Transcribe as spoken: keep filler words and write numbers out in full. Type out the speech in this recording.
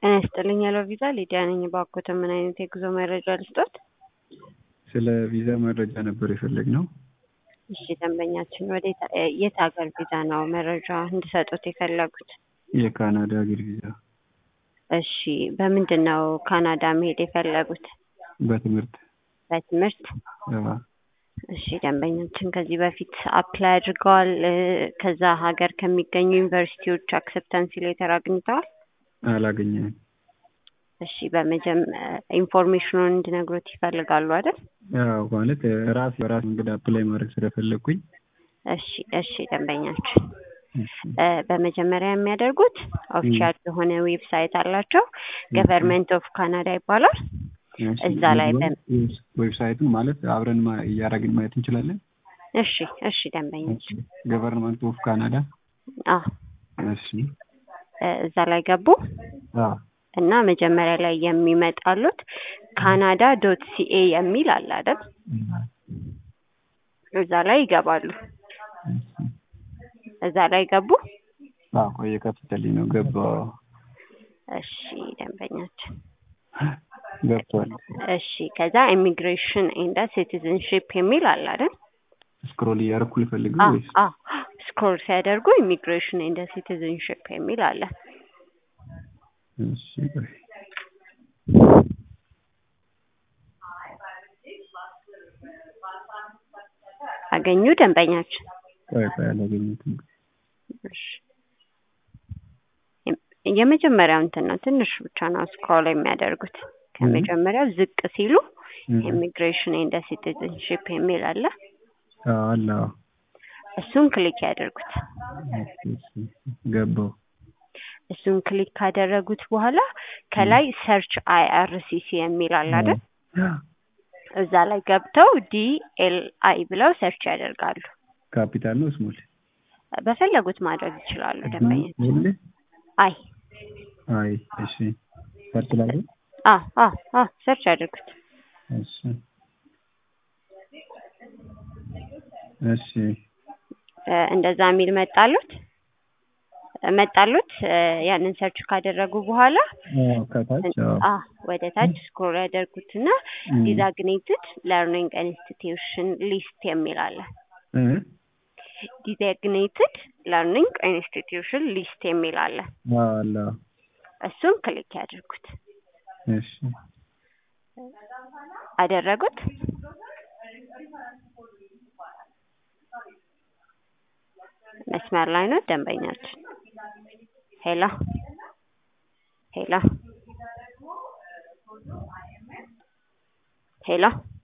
ጤና ይስጥልኝ ያለው ቪዛ ሊዲያ ነኝ። ባኮተ ምን አይነት የጉዞ መረጃ ልስጦት? ስለ ቪዛ መረጃ ነበር የፈለግነው። እሺ ደንበኛችን ወደ የት ሀገር ቪዛ ነው መረጃ እንድሰጡት የፈለጉት? የካናዳ ሀገር ቪዛ። እሺ በምንድነው ካናዳ መሄድ የፈለጉት? በትምህርት። በትምህርት? አዎ። እሺ ደንበኛችን ከዚህ በፊት አፕላይ አድርገዋል? ከዛ ሀገር ከሚገኙ ዩኒቨርሲቲዎች አክሰፕታንስ ሌተር አግኝተዋል? አላገኘንም። እሺ በመጀመሪያ ኢንፎርሜሽኑን እንድነግሮት ይፈልጋሉ አይደል? አዎ ማለት ራስ በራስ መንገድ አፕላይ ማድረግ ስለፈለኩኝ። እሺ እሺ ደንበኛችን በመጀመሪያ የሚያደርጉት ኦፊሻል የሆነ ዌብሳይት አላቸው። ገቨርንመንት ኦፍ ካናዳ ይባላል። እዛ ላይ ዌብሳይቱን ማለት አብረን እያደረግን ማየት እንችላለን። እሺ እሺ ደንበኛችን ገቨርንመንት ኦፍ ካናዳ። አዎ እሺ እዛ ላይ ገቡ። አዎ እና መጀመሪያ ላይ የሚመጣሉት ካናዳ ዶት ሲኤ የሚል አለ አይደል? እዛ ላይ ይገባሉ። እዛ ላይ ገቡ። አዎ ቆየ ከፍተልኝ ነው ገባው። እሺ ደንበኛችን ገብቷል። እሺ ከዛ ኢሚግሬሽን ኤንድ ሲቲዝንሺፕ የሚል አለ አይደል? ስክሮል እያደረኩ ልፈልግ አዎ ወይስ? አዎ ስክሮል ሲያደርጉ ኢሚግሬሽን ኤንድ ሲቲዝንሺፕ የሚል አለ። እሺ አገኙ ደንበኛችን? ቆይ ቆይ አላገኘሁትም። እሺ የመጀመሪያው እንትን ነው ትንሽ ብቻ ነው ስክሮል የሚያደርጉት። ከመጀመሪያው ዝቅ ሲሉ ኢሚግሬሽን ኤንድ ሲቲዝንሺፕ የሚል አለ። አዎ አለ። እሱን ክሊክ ያደርጉት። ገባው። እሱን ክሊክ ካደረጉት በኋላ ከላይ ሰርች አይአርሲሲ የሚል አለ አይደል? እዛ ላይ ገብተው ዲ ኤል አይ ብለው ሰርች ያደርጋሉ። ካፒታል ነው ስሞል? በፈለጉት ማድረግ ይችላሉ ደንበኛችን። አይ አይ እሺ ሰርች ላይ አዎ አዎ አዎ ሰርች ያደርጉት። እሺ እሺ እንደዛ የሚል መጣሉት መጣሉት ያንን ሰርች ካደረጉ በኋላ አዎ ከታች አዎ ወደ ታች ስክሮል ያደርጉትና ዲዛግኔትድ ለርኒንግ ኢንስቲትዩሽን ሊስት የሚል አለ። እ ዲዛግኔትድ ለርኒንግ ኢንስቲትዩሽን ሊስት የሚል አለ። አለ። እሱን ክሊክ ያድርጉት። እሺ አደረጉት? መስመር ላይ ነው ደንበኛችን? ሄሎ ሄሎ ሄሎ